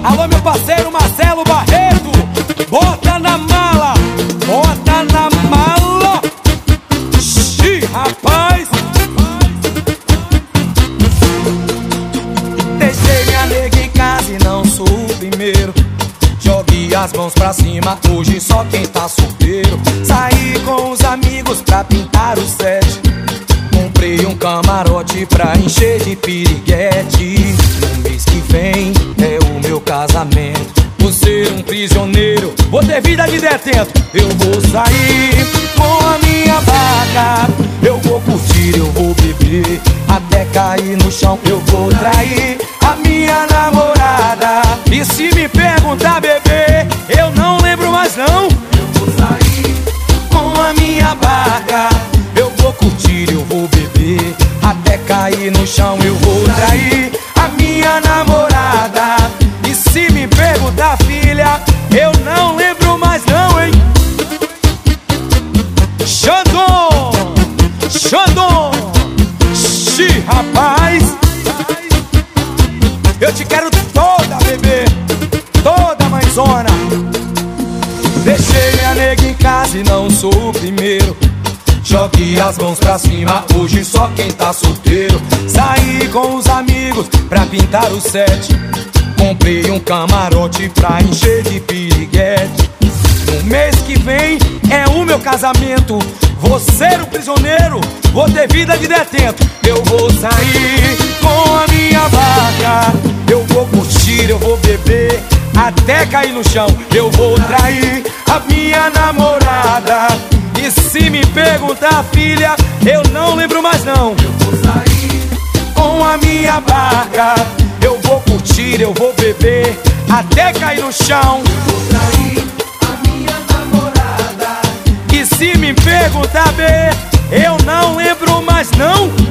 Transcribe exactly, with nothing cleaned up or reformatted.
Alô, meu parceiro Marcelo Barreto, bota na mala, bota na mala. Xi, rapaz. Deixei minha nega em casa e não sou o primeiro. Jogue as mãos pra cima, hoje só quem tá solteiro. Saí com os amigos pra pintar o set. Comprei um camarote pra encher de piriguete. No mês que vem é o meu casamento. Vou ser um prisioneiro, vou ter vida de detento. Eu vou sair com a minha barca, eu vou curtir, eu vou beber até cair no chão. Eu vou trair a minha namorada. E se me perguntar, bebê, eu não lembro mais não. Eu vou sair com a minha barca, eu vou curtir, eu vou beber até cair no chão. Eu vou trair a minha namorada. E se me perguntar, filha, eu não lembro mais não, hein? Xandão, Xandão, xi, rapaz. Eu te quero toda, bebê, toda, mãezona. Deixei minha nega em casa e não sou o primeiro. Jogue as mãos pra cima, hoje só quem tá solteiro. Saí com os amigos pra pintar o set. Comprei um camarote pra encher de piriguete. No mês que vem é o meu casamento. Vou ser um prisioneiro, vou ter vida de detento. Eu vou sair com a minha barca, eu vou curtir, eu vou beber até cair no chão. Eu vou trair a minha namorada. E se me perguntar, filha, eu não lembro mais não. Eu vou sair com a minha barca, eu vou curtir, eu vou beber até cair no chão. Eu vou trair a minha namorada. E se me perguntar, bê, eu não lembro mais não.